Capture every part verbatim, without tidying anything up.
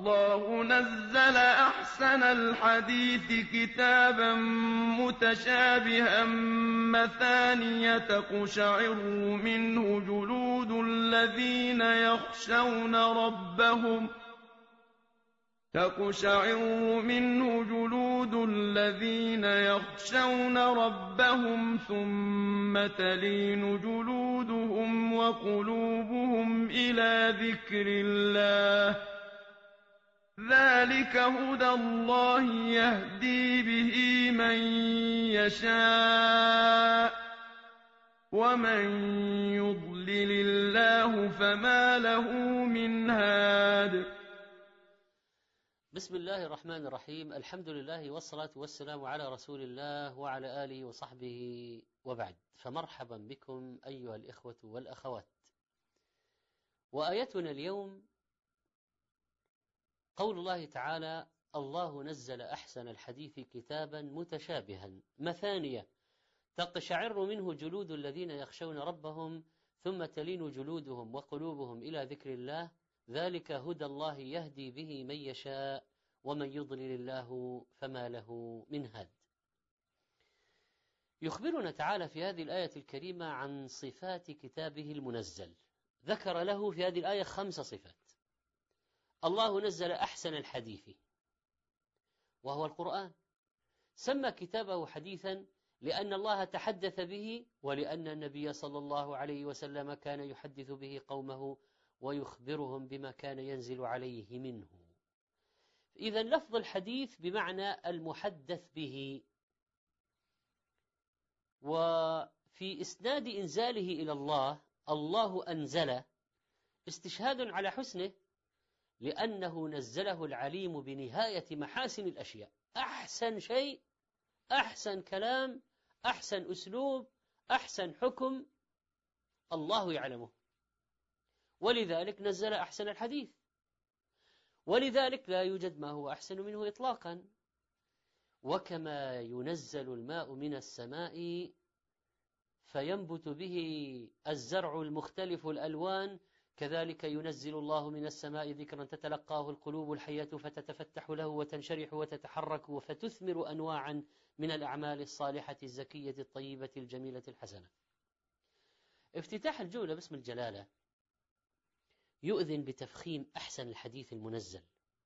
الله نزل أحسن الحديث كتابا متشابها مثانية تقشعر منه جلود الذين يخشون ربهم تقشعر منه جلود الذين يخشون ربهم ثم تلين جلودهم وقلوبهم إلى ذكر الله ذلك هدى الله يهدي به من يشاء ومن يضلل الله فما له من هاد. بسم الله الرحمن الرحيم. الحمد لله والصلاة والسلام على رسول الله وعلى آله وصحبه وبعد. فمرحبا بكم أيها الإخوة والأخوات. وآيتنا اليوم قول الله تعالى: الله نزل أحسن الحديث كتابا متشابها مثانية تقشعر منه جلود الذين يخشون ربهم ثم تلين جلودهم وقلوبهم إلى ذكر الله ذلك هدى الله يهدي به من يشاء ومن يضلل الله فما له من هاد. يخبرنا تعالى في هذه الآية الكريمة عن صفات كتابه المنزل. ذكر له في هذه الآية خمس صفات. الله نزل أحسن الحديث وهو القرآن. سمى كتابه حديثا لأن الله تحدث به ولأن النبي صلى الله عليه وسلم كان يحدث به قومه ويخبرهم بما كان ينزل عليه منه. إذا لفظ الحديث بمعنى المحدث به. وفي إسناد إنزاله إلى الله الله أنزل استشهاد على حسنه لأنه نزله العليم بنهاية محاسن الأشياء. أحسن شيء، أحسن كلام، أحسن أسلوب، أحسن حكم الله يعلمه، ولذلك نزل أحسن الحديث. ولذلك لا يوجد ما هو أحسن منه إطلاقا. وكما ينزل الماء من السماء فينبت به الزرع المختلف الألوان كذلك ينزل الله من السماء ذكرا تتلقاه القلوب الحية فتتفتح له وتنشرح وتتحرك فتثمر أنواعا من الأعمال الصالحة الزكية الطيبة الجميلة الحسنة. افتتاح الجولة باسم الجلالة يؤذن بتفخيم أحسن الحديث المنزل،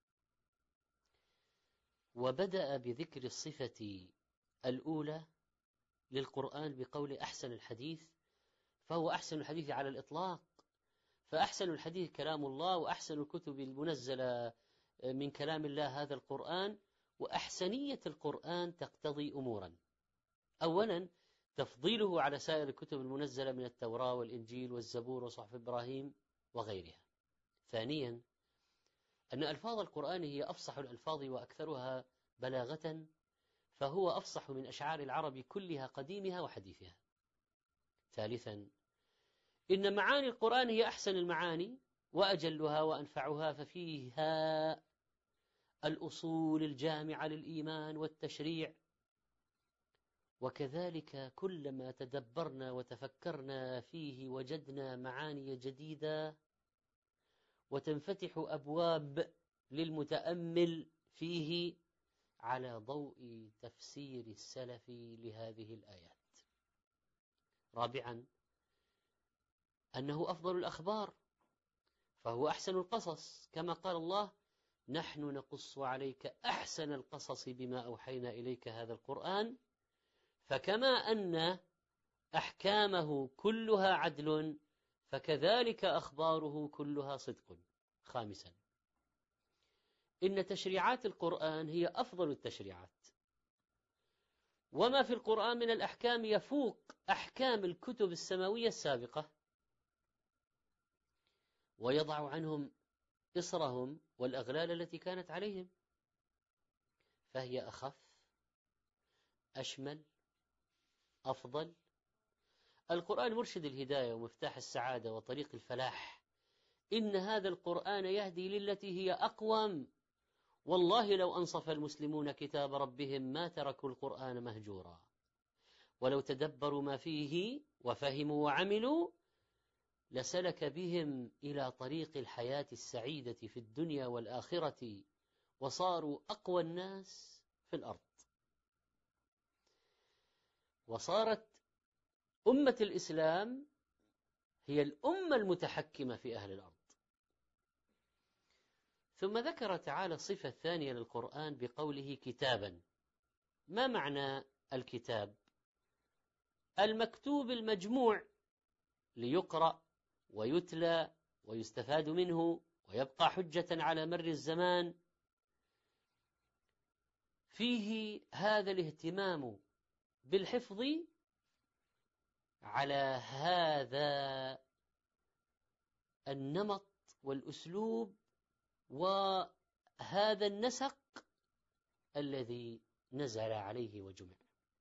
وبدأ بذكر الصفة الأولى للقرآن بقول أحسن الحديث، فهو أحسن الحديث على الإطلاق. فأحسن الحديث كلام الله، وأحسن الكتب المنزلة من كلام الله هذا القرآن. وأحسنية القرآن تقتضي أمورا: أولا تفضيله على سائر الكتب المنزلة من التوراة والإنجيل والزبور وصحف إبراهيم وغيرها. ثانيا أن ألفاظ القرآن هي أفصح الألفاظ وأكثرها بلاغة، فهو أفصح من أشعار العرب كلها قديمها وحديثها. ثالثا إن معاني القرآن هي أحسن المعاني وأجلها وأنفعها، ففيها الأصول الجامعة للإيمان والتشريع. وكذلك كلما تدبرنا وتفكرنا فيه وجدنا معاني جديدة وتنفتح أبواب للمتأمل فيه على ضوء تفسير السلف لهذه الآيات. رابعا أنه أفضل الأخبار، فهو أحسن القصص، كما قال الله: نحن نقص عليك أحسن القصص بما أوحينا إليك هذا القرآن. فكما أن أحكامه كلها عدل فكذلك أخباره كلها صدق. خامسا إن تشريعات القرآن هي أفضل التشريعات، وما في القرآن من الأحكام يفوق أحكام الكتب السماوية السابقة، ويضع عنهم إصرهم والأغلال التي كانت عليهم، فهي أخف، أشمل، أفضل. القرآن مرشد الهداية ومفتاح السعادة وطريق الفلاح. إن هذا القرآن يهدي للتي هي أقوم. والله لو أنصف المسلمون كتاب ربهم ما تركوا القرآن مهجورا، ولو تدبروا ما فيه وفهموا وعملوا لسلك بهم إلى طريق الحياة السعيدة في الدنيا والآخرة، وصاروا أقوى الناس في الأرض، وصارت أمة الإسلام هي الأمة المتحكمة في أهل الأرض. ثم ذكر تعالى الصفة الثانية للقرآن بقوله كتابا. ما معنى الكتاب؟ المكتوب المجموع ليقرأ ويتلى ويستفاد منه ويبقى حجة على مر الزمان. فيه هذا الاهتمام بالحفظ على هذا النمط والأسلوب وهذا النسق الذي نزل عليه وجمع.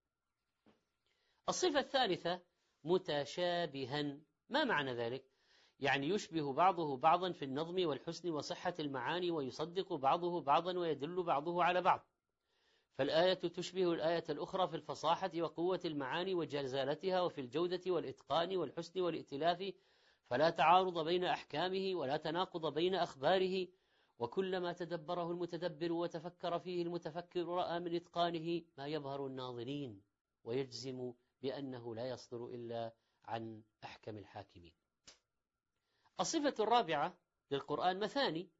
الصفة الثالثة متشابها. ما معنى ذلك؟ يعني يشبه بعضه بعضا في النظم والحسن وصحة المعاني، ويصدق بعضه بعضا ويدل بعضه على بعض. فالآية تشبه الآية الأخرى في الفصاحة وقوة المعاني وجزالتها، وفي الجودة والإتقان والحسن والائتلاف، فلا تعارض بين أحكامه ولا تناقض بين أخباره. وكلما تدبره المتدبر وتفكر فيه المتفكر رأى من إتقانه ما يبهر الناظرين، ويجزم بأنه لا يصدر إلا عن أحكم الحاكمين. الصفة الرابعة للقرآن مثاني،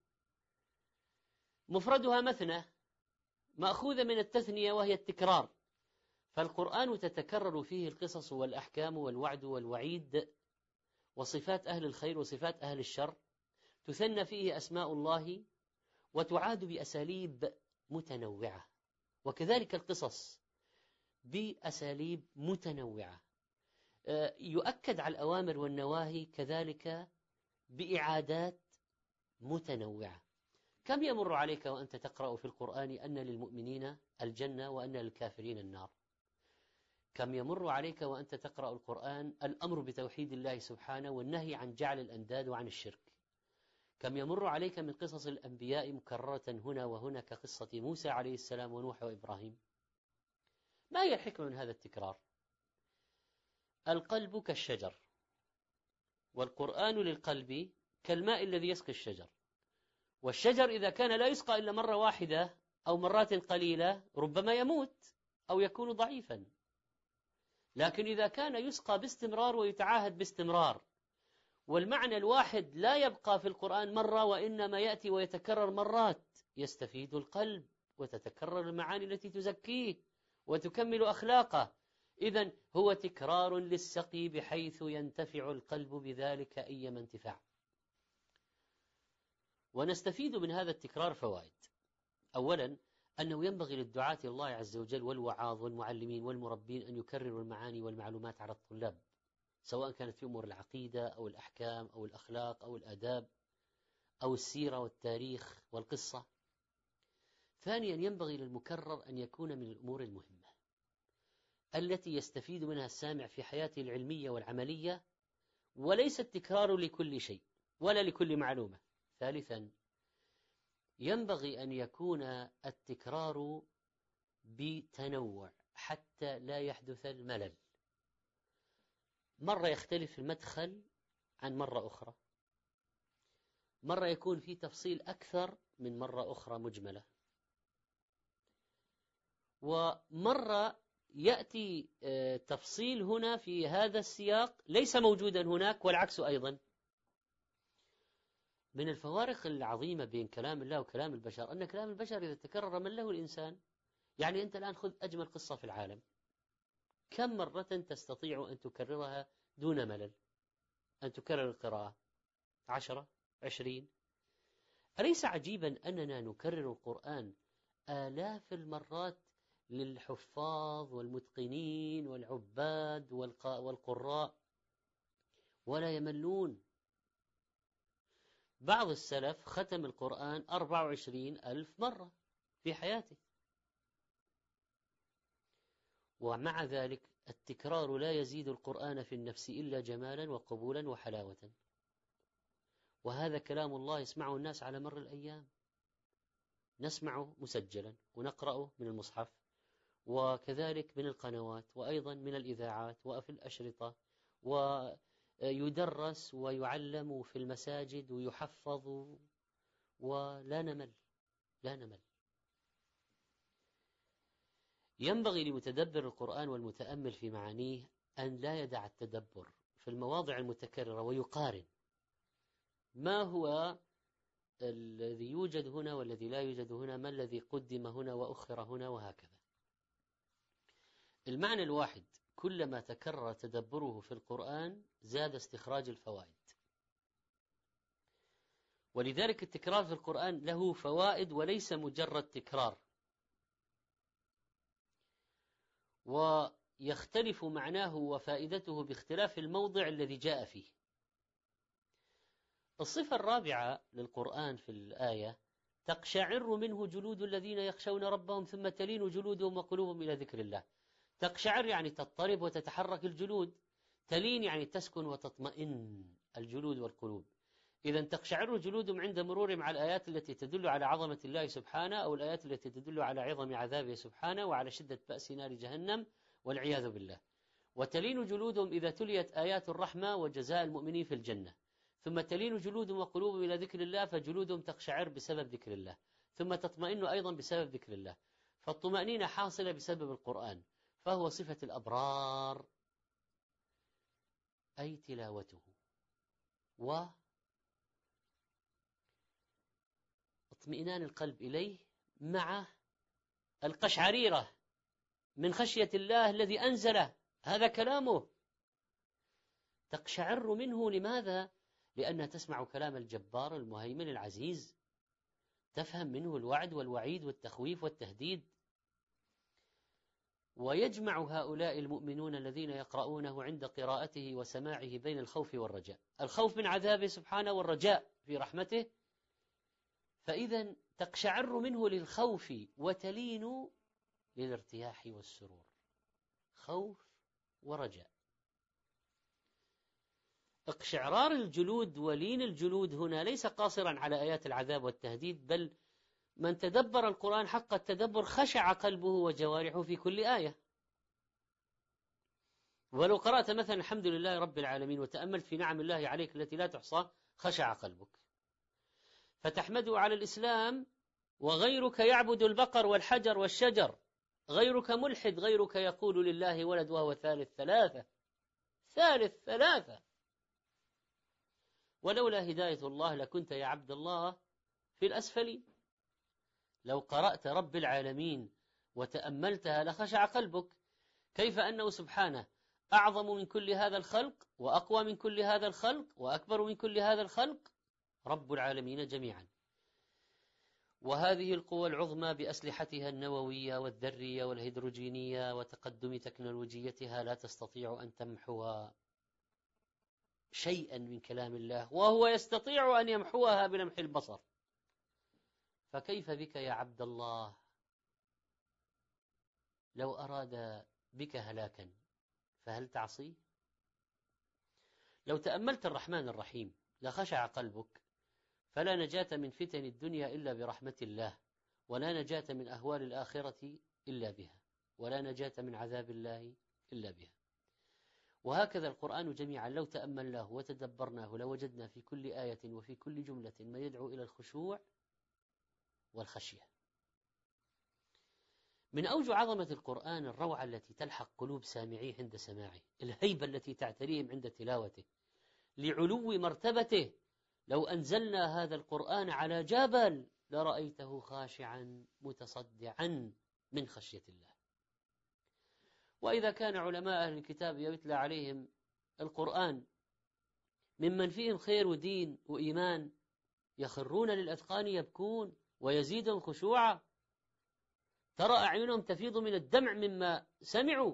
مفردها مثنى، مأخوذة من التثنية وهي التكرار. فالقرآن تتكرر فيه القصص والأحكام والوعد والوعيد وصفات أهل الخير وصفات أهل الشر، تثنى فيه أسماء الله وتعاد بأساليب متنوعة، وكذلك القصص بأساليب متنوعة. يؤكد على الأوامر والنواهي كذلك بإعادات متنوعة. كم يمر عليك وأنت تقرأ في القرآن أن للمؤمنين الجنة وأن للكافرين النار؟ كم يمر عليك وأنت تقرأ القرآن الأمر بتوحيد الله سبحانه والنهي عن جعل الأنداد وعن الشرك؟ كم يمر عليك من قصص الأنبياء مكررة هنا وهنا كقصة موسى عليه السلام ونوح وإبراهيم؟ ما هي الحكمة من هذا التكرار؟ القلب كالشجر، والقرآن للقلب كالماء الذي يسقي الشجر. والشجر إذا كان لا يسقى إلا مرة واحدة أو مرات قليلة ربما يموت أو يكون ضعيفا، لكن إذا كان يسقى باستمرار ويتعاهد باستمرار، والمعنى الواحد لا يبقى في القرآن مرة وإنما يأتي ويتكرر مرات، يستفيد القلب وتتكرر المعاني التي تزكيه وتكمل أخلاقه. إذن هو تكرار للسقي بحيث ينتفع القلب بذلك أيما انتفاع. ونستفيد من هذا التكرار فوائد. أولا أنه ينبغي للدعاة الله عز وجل والوعاظ والمعلمين والمربين أن يكرروا المعاني والمعلومات على الطلاب، سواء كانت في أمور العقيدة أو الأحكام أو الأخلاق أو الآداب أو السيرة والتاريخ والقصة. ثانيا ينبغي للمكرر أن يكون من الأمور المهمة التي يستفيد منها السامع في حياته العلمية والعملية، وليس التكرار لكل شيء ولا لكل معلومة. ثالثا ينبغي أن يكون التكرار بتنوع حتى لا يحدث الملل. مرة يختلف المدخل عن مرة أخرى، مرة يكون في تفصيل أكثر من مرة أخرى مجملة، ومرة يأتي تفصيل هنا في هذا السياق ليس موجودا هناك والعكس أيضا. من الفوارق العظيمة بين كلام الله وكلام البشر أن كلام البشر إذا تكرر من له الإنسان. يعني أنت الآن خذ أجمل قصة في العالم، كم مرة تستطيع أن تكررها دون ملل؟ أن تكرر القراءة عشرة عشرين. أليس عجيبا أننا نكرر القرآن آلاف المرات للحفاظ والمتقنين والعباد والقراء ولا يملون؟ بعض السلف ختم القرآن أربعة وعشرين ألف مرة في حياته، ومع ذلك التكرار لا يزيد القرآن في النفس إلا جمالا وقبولا وحلاوة. وهذا كلام الله يسمعه الناس على مر الأيام، نسمعه مسجلا ونقرأه من المصحف وكذلك من القنوات وأيضا من الإذاعات وفي الأشرطة، يدرس ويعلم في المساجد ويحفظ ولا نمل لا نمل. ينبغي لمتدبر القرآن والمتأمل في معانيه أن لا يدع التدبر في المواضع المتكررة ويقارن ما هو الذي يوجد هنا والذي لا يوجد هنا، ما الذي قدم هنا وأخر هنا، وهكذا. المعنى الواحد كلما تكرر تدبره في القرآن زاد استخراج الفوائد، ولذلك التكرار في القرآن له فوائد وليس مجرد تكرار، ويختلف معناه وفائدته باختلاف الموضع الذي جاء فيه. الصفة الرابعة للقرآن في الآية: تقشعر منه جلود الذين يخشون ربهم ثم تلين جلودهم وقلوبهم إلى ذكر الله. تقشعر يعني تضطرب وتتحرك الجلود، تلين يعني تسكن وتطمئن الجلود والقلوب. إذن تقشعر جلودهم عند مرورهم على الآيات التي تدل على عظمة الله سبحانه، أو الآيات التي تدل على عظم عذابه سبحانه وعلى شدة بأس نار جهنم والعياذ بالله. وتلين جلودهم إذا تليت آيات الرحمة وجزاء المؤمنين في الجنة. ثم تلين جلودهم وقلوبهم إلى ذكر الله، فجلودهم تقشعر بسبب ذكر الله، ثم تطمئن أيضا بسبب ذكر الله. فالطمأنينة حاصلة بسبب القرآن، فهو صفة الأبرار أي تلاوته واطمئنان القلب إليه مع القشعريرة من خشية الله الذي أنزله، هذا كلامه. تقشعر منه لماذا؟ لأنها تسمع كلام الجبار المهيمن العزيز، تفهم منه الوعد والوعيد والتخويف والتهديد. ويجمع هؤلاء المؤمنون الذين يقرؤونه عند قراءته وسماعه بين الخوف والرجاء، الخوف من عذابه سبحانه والرجاء في رحمته. فإذا تقشعر منه للخوف وتلين للارتياح والسرور، خوف ورجاء. اقشعرار الجلود ولين الجلود هنا ليس قاصرا على آيات العذاب والتهديد، بل من تدبر القرآن حق التدبر خشع قلبه وجوارحه في كل آية. ولو قرأت مثلا الحمد لله رب العالمين وتأملت في نعم الله عليك التي لا تحصى خشع قلبك. فتحمده على الإسلام وغيرك يعبد البقر والحجر والشجر، غيرك ملحد، غيرك يقول لله ولد وهو ثالث ثلاثة ثالث ثلاثة. ولولا هداية الله لكنت يا عبد الله في الأسفل. لو قرأت رب العالمين وتأملتها لخشع قلبك. كيف أنه سبحانه أعظم من كل هذا الخلق وأقوى من كل هذا الخلق وأكبر من كل هذا الخلق، رب العالمين جميعا. وهذه القوى العظمى بأسلحتها النووية والذرية والهيدروجينية وتقدم تكنولوجيتها لا تستطيع أن تمحوها شيئا من كلام الله، وهو يستطيع أن يمحوها بلمح البصر. فكيف بك يا عبد الله لو أراد بك هلاكا، فهل تعصيه؟ لو تأملت الرحمن الرحيم لخشع قلبك. فلا نجاة من فتن الدنيا إلا برحمة الله، ولا نجاة من أهوال الآخرة إلا بها، ولا نجاة من عذاب الله إلا بها. وهكذا القرآن جميعا لو تأملناه وتدبرناه لوجدنا في كل آية وفي كل جملة ما يدعو إلى الخشوع والخشية. من أوجه عظمة القرآن الروعة التي تلحق قلوب سامعيه عند سماعه، الهيبة التي تعتريهم عند تلاوته لعلو مرتبته. لو أنزلنا هذا القرآن على جبل لرأيته خاشعا متصدعا من خشية الله. وإذا كان علماء أهل الكتاب يتلى عليهم القرآن ممن فيهم خير ودين وإيمان يخرون للأذقان يبكون ويزيدهم خشوعا، ترى أعينهم تفيض من الدمع مما سمعوا.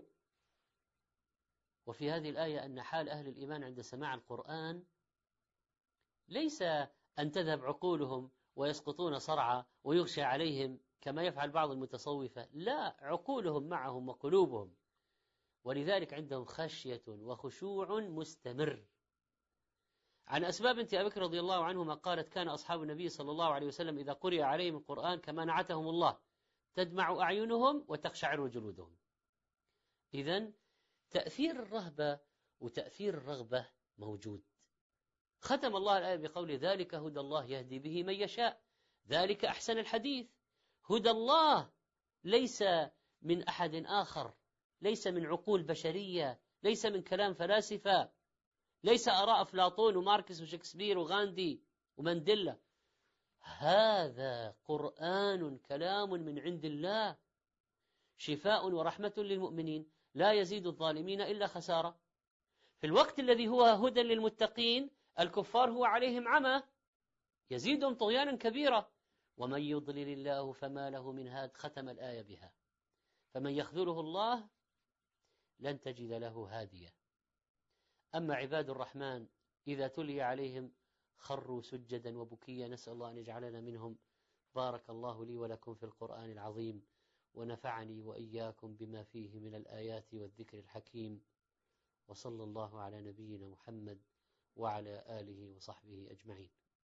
وفي هذه الآية أن حال أهل الإيمان عند سماع القرآن ليس أن تذهب عقولهم ويسقطون صرعى ويغشى عليهم كما يفعل بعض المتصوفة، لا، عقولهم معهم وقلوبهم، ولذلك عندهم خشية وخشوع مستمر. عن أسباب بنت أبي بكر رضي الله عنهما قالت: كان أصحاب النبي صلى الله عليه وسلم إذا قرئ عليهم القرآن كما نعتهم الله، تدمع أعينهم وتقشعر جلودهم. إذن تأثير الرهبة وتأثير الرغبة موجود. ختم الله الآية بقول ذلك هدى الله يهدي به من يشاء، ذلك أحسن الحديث. هدى الله ليس من أحد آخر، ليس من عقول بشرية، ليس من كلام فلاسفة، ليس آراء أفلاطون وماركس وشكسبير وغاندي ومانديلا. هذا قرآن كلام من عند الله، شفاء ورحمة للمؤمنين، لا يزيد الظالمين إلا خسارة. في الوقت الذي هو هدى للمتقين، الكفار هو عليهم عمى، يزيدهم طغيانا كبيرا. ومن يضلل الله فما له من هاد، ختم الآية بها. فمن يخذله الله لن تجد له هاديا. أما عباد الرحمن إذا تلي عليهم خروا سجدا وبكيا، نسأل الله أن يجعلنا منهم. بارك الله لي ولكم في القرآن العظيم، ونفعني وإياكم بما فيه من الآيات والذكر الحكيم، وصلى الله على نبينا محمد وعلى آله وصحبه أجمعين.